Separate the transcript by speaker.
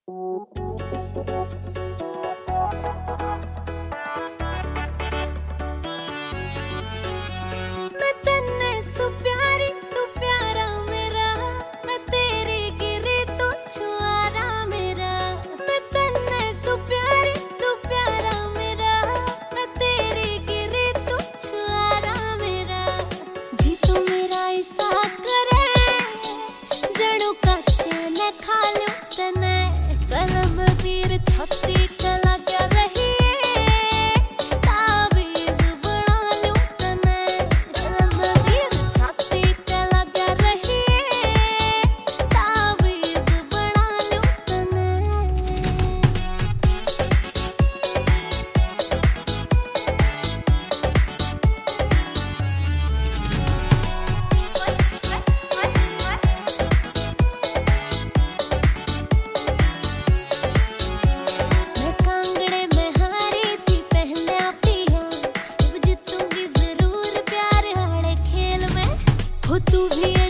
Speaker 1: मैं तन्ने सु प्यारी तू प्यारा मेरा, मैं तेरे गिरे तो छुआरा मेरा। मैं तन्ने सु प्यारी तू प्यारा मेरा, मैं तेरे गिरे तो छुआरा मेरा। जी तू मेरा ऐसा करे जड़ों का चैन खा लो तने, कलम तीर छत्ती कला क्या रही तू भी